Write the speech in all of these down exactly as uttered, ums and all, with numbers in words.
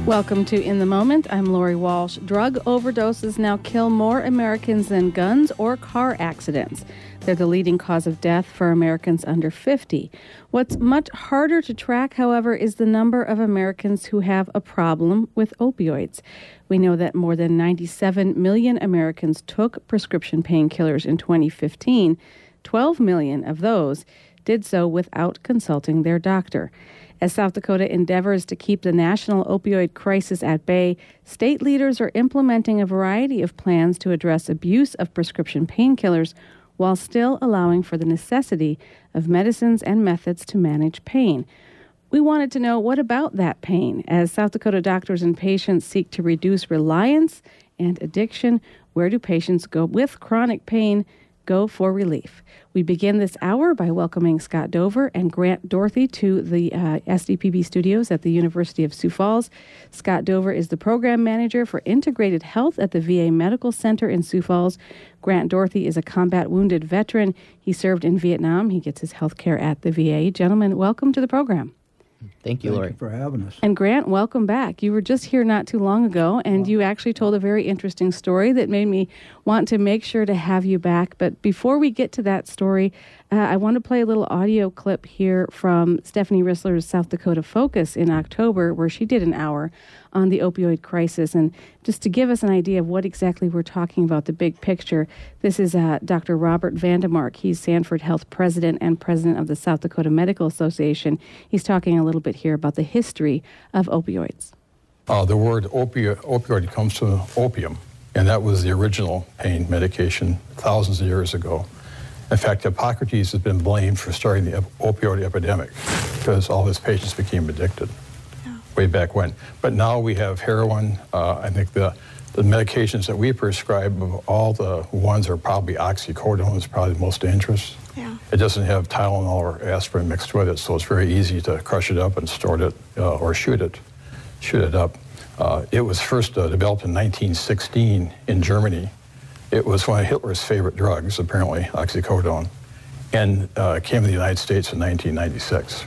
Welcome to In the Moment. I'm Lori Walsh. Drug overdoses now kill more Americans than guns or car accidents. They're the leading cause of death for Americans under fifty. What's much harder to track, however, is the number of Americans who have a problem with opioids. We know that more than ninety-seven million Americans took prescription painkillers in twenty fifteen. twelve million of those did so without consulting their doctor. As South Dakota endeavors to keep the national opioid crisis at bay, state leaders are implementing a variety of plans to address abuse of prescription painkillers while still allowing for the necessity of medicines and methods to manage pain. We wanted to know, what about that pain? As South Dakota doctors and patients seek to reduce reliance and addiction, where do patients go with chronic pain go for relief? We begin this hour by welcoming Scott Dover and Grant Dorthy to the uh, S D P B studios at the University of Sioux Falls. Scott Dover is the program manager for integrated health at the V A Medical Center in Sioux Falls. Grant Dorthy is a combat wounded veteran. He served in Vietnam. He gets his health care at the V A. Gentlemen, welcome to the program. Thank you, Thank Lori. you for having us. And Grant, welcome back. You were just here not too long ago, and you actually told a very interesting story that made me want to make sure to have you back. But before we get to that story, uh, I want to play a little audio clip here from Stephanie Rissler's South Dakota Focus in October, where she did an hour on the opioid crisis. And just to give us an idea of what exactly we're talking about, the big picture, this is uh, Doctor Robert Vandemark. He's Sanford Health president and president of the South Dakota Medical Association. He's talking a little bit here about the history of opioids. Uh, the word opi- opioid comes from opium, and that was the original pain medication thousands of years ago. In fact, Hippocrates has been blamed for starting the ep- opioid epidemic because all his patients became addicted yeah. way back when. But now we have heroin. Uh, I think the, the medications that we prescribe, of all the ones, are probably oxycodone is probably the most dangerous. Yeah. It doesn't have Tylenol or aspirin mixed with it, so it's very easy to crush it up and store it uh, or shoot it, shoot it up. Uh, it was first uh, developed in nineteen sixteen in Germany. It was one of Hitler's favorite drugs, apparently, oxycodone, and uh, came to the United States in nineteen ninety-six.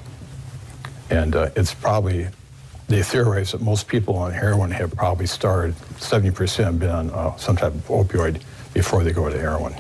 And uh, it's probably, they theorize that most people on heroin have probably started, seventy percent been on uh, some type of opioid before they go to heroin.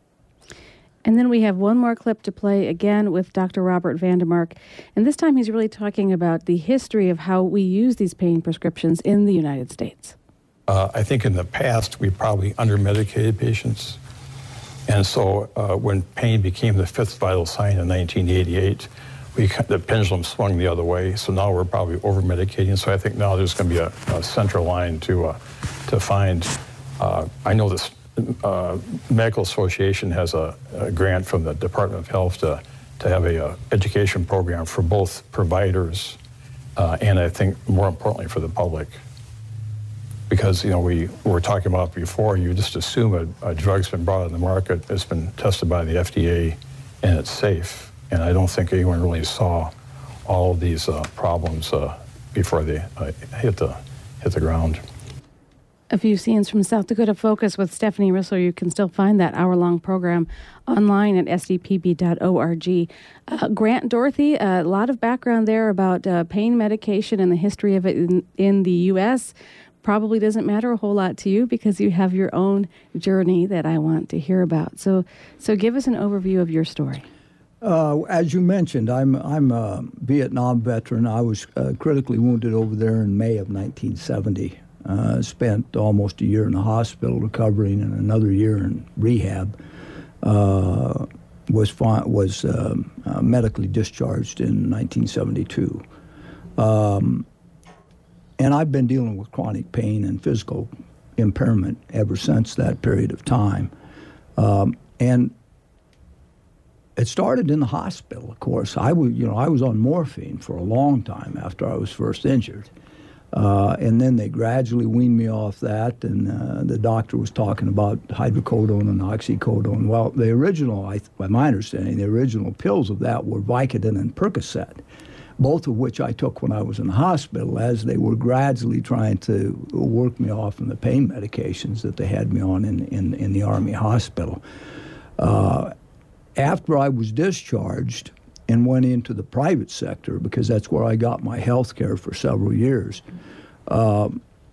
And then we have one more clip to play, again with Doctor Robert Vandemark. And this time he's really talking about the history of how we use these pain prescriptions in the United States. Uh, I think in the past we probably under-medicated patients. And so uh, when pain became the fifth vital sign in nineteen eighty-eight, we, the pendulum swung the other way. So now we're probably over-medicating. So I think now there's going to be a, a central line to, uh, to find. Uh, I know this Uh, Medical Association has a, a grant from the Department of Health to, to have a, a education program for both providers uh, and I think more importantly for the public. Because, you know, we were talking about before, you just assume a, a drug's been brought on the market, it's been tested by the F D A, and it's safe. And I don't think anyone really saw all of these uh, problems uh, before they uh, hit the hit the ground. A few scenes from South Dakota Focus with Stephanie Rissler. You can still find that hour-long program online at s d p b dot org. Uh, Grant Dorthy, a lot of background there about uh, pain medication and the history of it in, in the U S Probably doesn't matter a whole lot to you because you have your own journey that I want to hear about. So, so give us an overview of your story. Uh, as you mentioned, I'm I'm a Vietnam veteran. I was uh, critically wounded over there in May of nineteen seventy. Uh, spent almost a year in the hospital recovering and another year in rehab. Uh, was fi- was uh, uh, medically discharged in nineteen seventy-two. Um, and I've been dealing with chronic pain and physical impairment ever since that period of time. Um, and it started in the hospital, of course. I was, you know, I was on morphine for a long time after I was first injured. Uh, and then they gradually weaned me off that, and uh, the doctor was talking about hydrocodone and oxycodone. Well, the original, I, by my understanding, the original pills of that were Vicodin and Percocet, both of which I took when I was in the hospital as they were gradually trying to work me off from the pain medications that they had me on in, in, in the Army hospital. Uh, after I was discharged and went into the private sector, because that's where I got my health care for several years, Uh,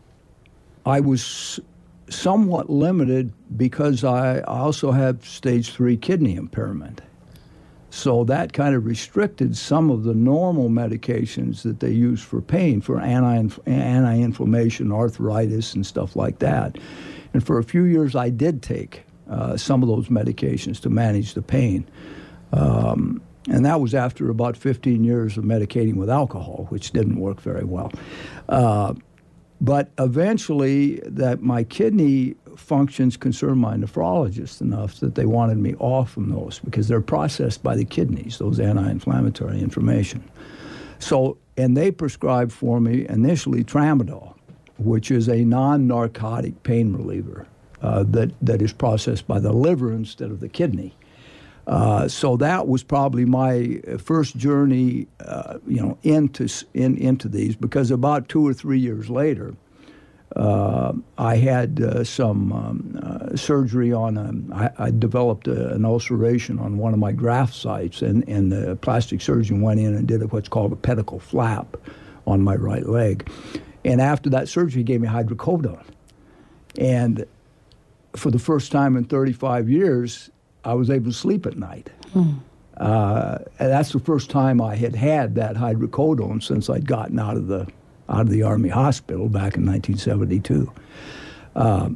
I was somewhat limited because I also have stage three kidney impairment. So that kind of restricted some of the normal medications that they use for pain, for anti anti-inflammation, arthritis, and stuff like that. And for a few years, I did take uh, some of those medications to manage the pain. Um, and that was after about fifteen years of medicating with alcohol, which didn't work very well. Uh, but eventually, that my kidney functions concerned my nephrologist enough that they wanted me off from those because they're processed by the kidneys, those anti-inflammatory information. So, and they prescribed for me initially tramadol, which is a non-narcotic pain reliever uh, that, that is processed by the liver instead of the kidney. Uh, so that was probably my first journey, uh, you know, into in, into these, because about two or three years later, uh, I had uh, some um, uh, surgery on. A, I, I developed a, an ulceration on one of my graft sites, and, and the plastic surgeon went in and did what's called a pedicle flap on my right leg. And after that surgery, he gave me hydrocodone, and for the first time in thirty-five years. I was able to sleep at night. Hmm. Uh, and that's the first time I had had that hydrocodone since I'd gotten out of the out of the Army hospital back in nineteen seventy-two. Uh,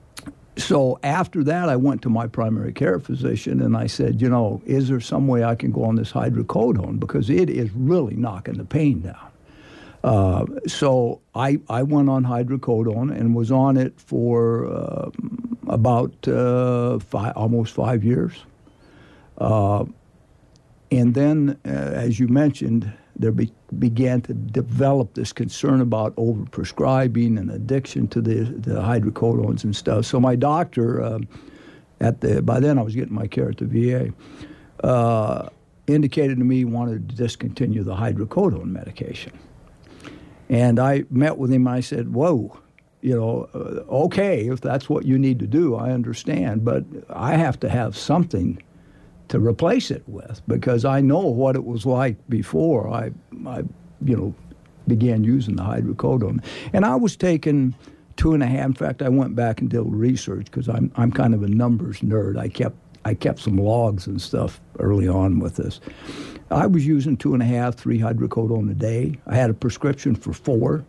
so after that, I went to my primary care physician and I said, you know, is there some way I can go on this hydrocodone, because it is really knocking the pain down. Uh, so I, I went on hydrocodone and was on it for uh, about uh, five, almost five years. Uh, and then, uh, as you mentioned, there be, began to develop this concern about overprescribing and addiction to the, the hydrocodones and stuff. So my doctor, uh, at the by then I was getting my care at the V A, uh, indicated to me he wanted to discontinue the hydrocodone medication. And I met with him and I said, whoa, you know, uh, okay, if that's what you need to do, I understand, but I have to have something to replace it with, because I know what it was like before I, I you know, began using the hydrocodone. And I was taking two and a half, in fact, I went back and did research because I'm, I'm kind of a numbers nerd. I kept, I kept some logs and stuff early on with this. I was using two and a half, three hydrocodone a day. I had a prescription for four.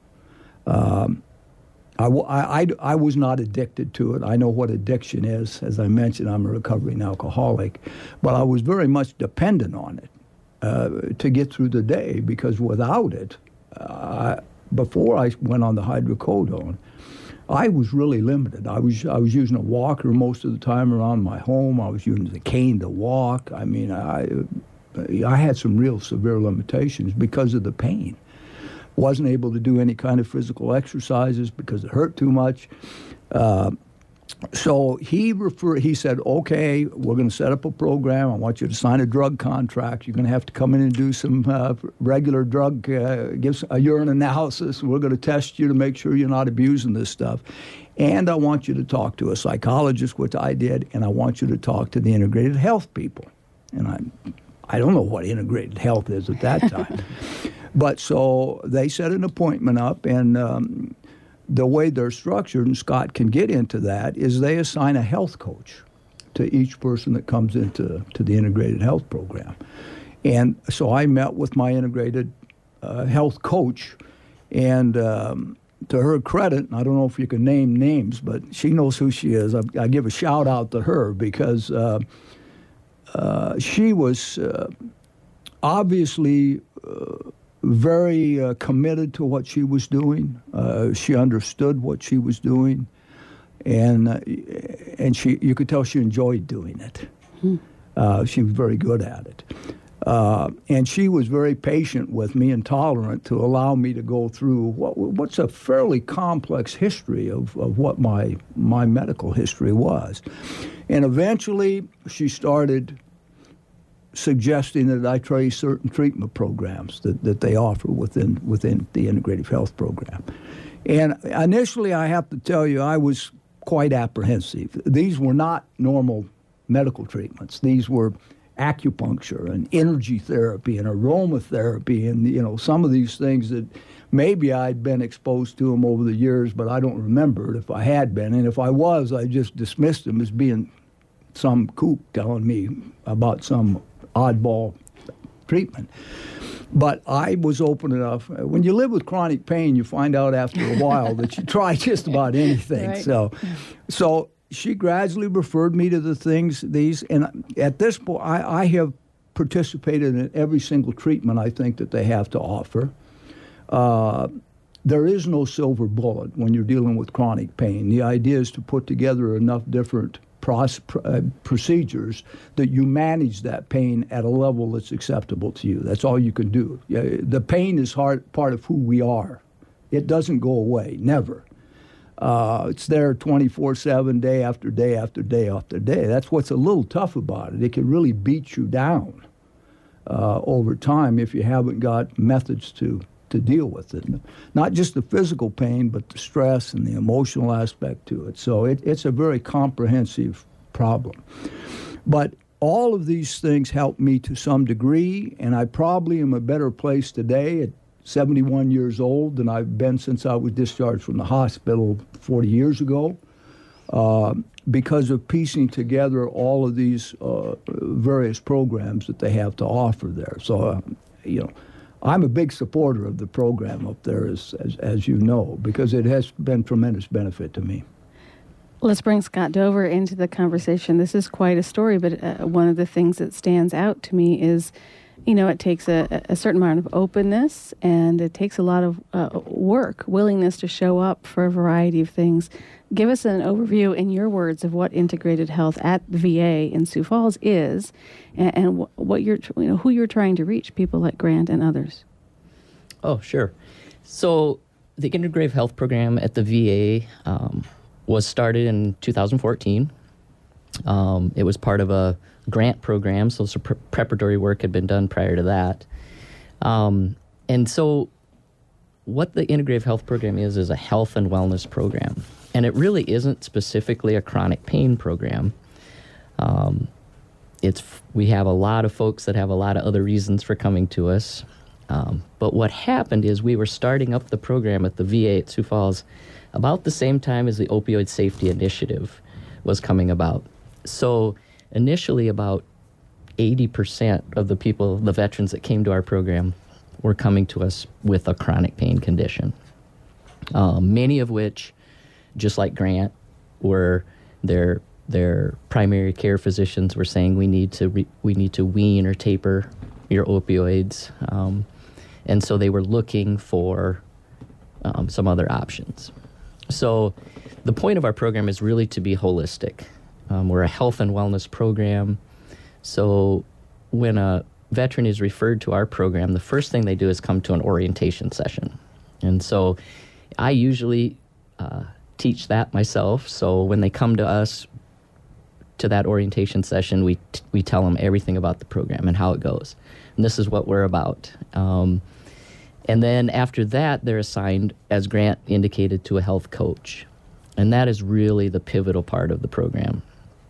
Um, I, I, I was not addicted to it. I know what addiction is. As I mentioned, I'm a recovering alcoholic. But I was very much dependent on it uh, to get through the day, because without it, uh, before I went on the hydrocodone, I was really limited. I was I was using a walker most of the time around my home. I was using the cane to walk. I mean, I... I had some real severe limitations because of the pain. Wasn't able to do any kind of physical exercises because it hurt too much. Uh, so he referred, he said, okay, we're going to set up a program. I want you to sign a drug contract. You're going to have to come in and do some uh, regular drug, uh, give a urine analysis. We're going to test you to make sure you're not abusing this stuff. And I want you to talk to a psychologist, which I did, and I want you to talk to the integrated health people. And I I don't know what integrated health is at that time. But so they set an appointment up, and um, the way they're structured, and Scott can get into that, is they assign a health coach to each person that comes into to the integrated health program. And so I met with my integrated uh, health coach, and um, to her credit, and I don't know if you can name names, but she knows who she is. I, I give a shout out to her because uh, Uh, she was uh, obviously uh, very uh, committed to what she was doing. Uh, she understood what she was doing, and uh, and she you could tell she enjoyed doing it. Hmm. Uh, she was very good at it. Uh, and she was very patient with me and tolerant to allow me to go through what, what's a fairly complex history of, of what my my medical history was. And eventually, she started suggesting that I try certain treatment programs that, that they offer within within the integrative health program. And initially, I have to tell you, I was quite apprehensive. These were not normal medical treatments. These were acupuncture and energy therapy and aromatherapy and, you know, some of these things that maybe I'd been exposed to them over the years, but I don't remember it if I had been. And if I was, I just dismissed them as being some kook telling me about some oddball treatment. But I was open enough. When you live with chronic pain, you find out after a while that you try just about anything. Right. So, so she gradually referred me to the things, these, and at this point, I, I have participated in every single treatment I think that they have to offer. Uh, there is no silver bullet when you're dealing with chronic pain. The idea is to put together enough different Pros, uh, procedures that you manage that pain at a level that's acceptable to you. That's all you can do. Yeah, the pain is hard, part of who we are. It doesn't go away, never. Uh, it's there twenty-four seven, day after day after day after day. That's what's a little tough about it. It can really beat you down uh, over time if you haven't got methods to to deal with it. Not just the physical pain, but the stress and the emotional aspect to it. So it, it's a very comprehensive problem. But all of these things help me to some degree, and I probably am a better place today at seventy-one years old than I've been since I was discharged from the hospital forty years ago, uh, because of piecing together all of these uh, various programs that they have to offer there. So, uh, you know, I'm a big supporter of the program up there, as, as as you know, because it has been tremendous benefit to me. Let's bring Scott Dover into the conversation. This is quite a story, but uh, one of the things that stands out to me is, you know, it takes a, a certain amount of openness, and it takes a lot of uh, work, willingness to show up for a variety of things. Give us an overview, in your words, of what integrated health at the V A in Sioux Falls is, and, and wh- what you're, you know, who you're trying to reach, people like Grant and others. Oh, sure. So the Integrative Health Program at the V A um, was started in two thousand fourteen. Um, it was part of a grant program, so some pre- preparatory work had been done prior to that. Um, and so what the Integrative Health Program is, is a health and wellness program. And it really isn't specifically a chronic pain program. Um, it's we have a lot of folks that have a lot of other reasons for coming to us. Um, but what happened is we were starting up the program at the V A at Sioux Falls about the same time as the Opioid Safety Initiative was coming about. So initially about eighty percent of the people, the veterans that came to our program, were coming to us with a chronic pain condition. Um, many of which, just like Grant, were their their primary care physicians were saying we need to re, we need to wean or taper your opioids, um, and so they were looking for um, some other options. So the point of our program is really to be holistic. Um, we're a health and wellness program, so when a veteran is referred to our program, the first thing they do is come to an orientation session, and so I usually uh, teach that myself. So when they come to us to that orientation session, we t- we tell them everything about the program and how it goes, and this is what we're about. Um, and then after that, they're assigned, as Grant indicated, to a health coach, and that is really the pivotal part of the program.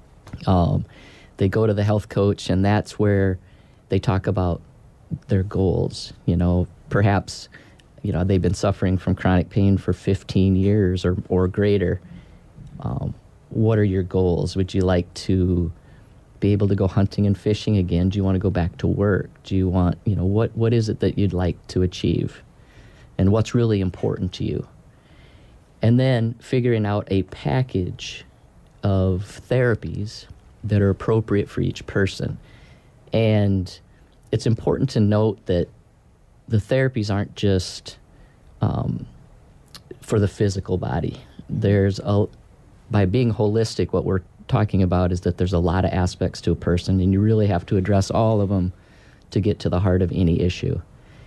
Um, they go to the health coach, and that's where they talk about their goals. You know, perhaps, you know, they've been suffering from chronic pain for fifteen years or, or greater. Um, what are your goals? Would you like to be able to go hunting and fishing again? Do you want to go back to work? Do you want, you know, what, what is it that you'd like to achieve? And what's really important to you? And then figuring out a package of therapies that are appropriate for each person. And it's important to note that the therapies aren't just um, for the physical body. There's a, by being holistic, what we're talking about is that there's a lot of aspects to a person, and you really have to address all of them to get to the heart of any issue.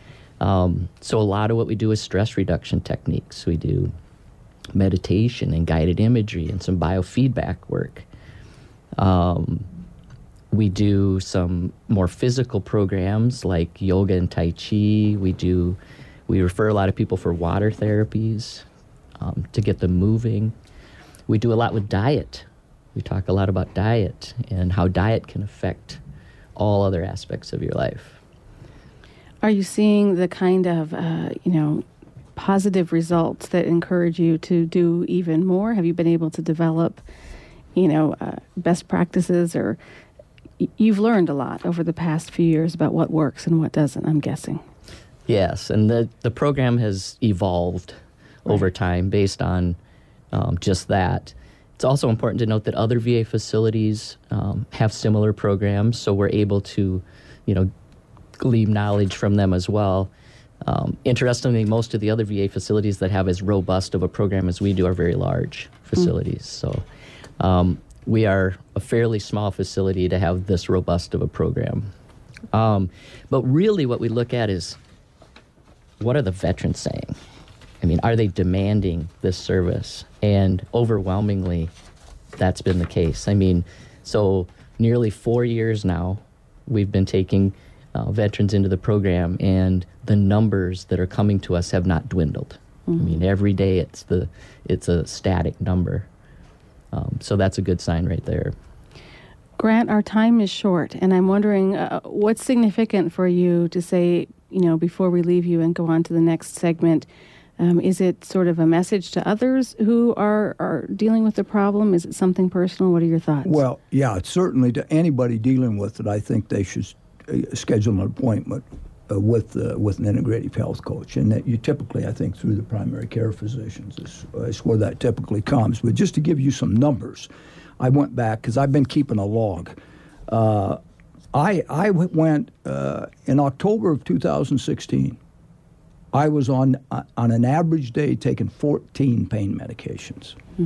Um, so a lot of what we do is stress reduction techniques. We do meditation and guided imagery and some biofeedback work. Um, we do some more physical programs like yoga and Tai Chi. We do, we refer a lot of people for water therapies um, to get them moving. We do a lot with diet. We talk a lot about diet and how diet can affect all other aspects of your life. Are you seeing the kind of, uh, you know, positive results that encourage you to do even more? Have you been able to develop, you know, uh, best practices, or y- you've learned a lot over the past few years about what works and what doesn't, I'm guessing. Yes, and the, the program has evolved Right. over time based on um, just that. It's also important to note that other V A facilities um, have similar programs, so we're able to, you know, glean knowledge from them as well. Um, interestingly, most of the other V A facilities that have as robust of a program as we do are very large facilities. Mm. So um, we are a fairly small facility to have this robust of a program. Um, but really what we look at is, what are the veterans saying? I mean, are they demanding this service? And overwhelmingly, that's been the case. I mean, so nearly four years now, we've been taking uh, veterans into the program, and the numbers that are coming to us have not dwindled. Mm-hmm. I mean, every day it's the it's a static number. Um, so that's a good sign right there. Grant, our time is short, and I'm wondering uh, what's significant for you to say, you know, before we leave you and go on to the next segment. Um, is it sort of a message to others who are, are dealing with the problem? Is it something personal? What are your thoughts? Well, yeah, certainly to anybody dealing with it, I think they should uh, schedule an appointment uh, with uh, with an integrative health coach. And that you typically, I think, through the primary care physicians is, uh, is where that typically comes. But just to give you some numbers, I went back, because I've been keeping a log. Uh, I, I went uh, in October of two thousand sixteen. I was on uh, on an average day taking fourteen pain medications. Mm.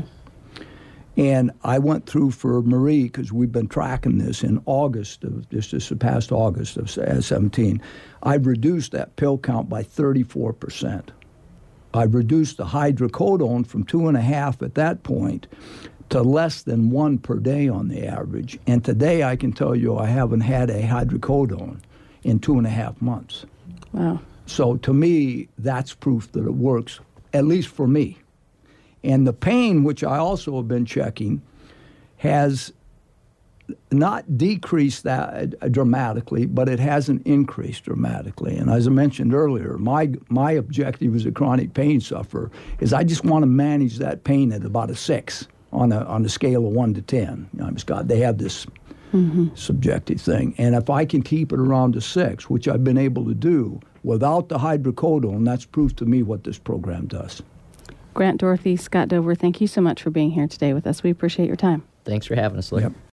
And I went through for Marie, because we've been tracking this in August of just this past August of seventeen. I've reduced that pill count by thirty-four percent. I've reduced the hydrocodone from two and a half at that point to less than one per day on the average. And today I can tell you I haven't had a hydrocodone in two and a half months. Wow. So to me, that's proof that it works, at least for me. And the pain, which I also have been checking, has not decreased that dramatically, but it hasn't increased dramatically. And as I mentioned earlier, my my objective as a chronic pain sufferer is I just want to manage that pain at about a six on a on a scale of one to ten. You know, Scott, they have this mm-hmm. subjective thing. And if I can keep it around a six, which I've been able to do, without the hydrocodone, that's proof to me what this program does. Grant, Dorothy, Scott Dover, thank you so much for being here today with us. We appreciate your time. Thanks for having us, Larry. Yep.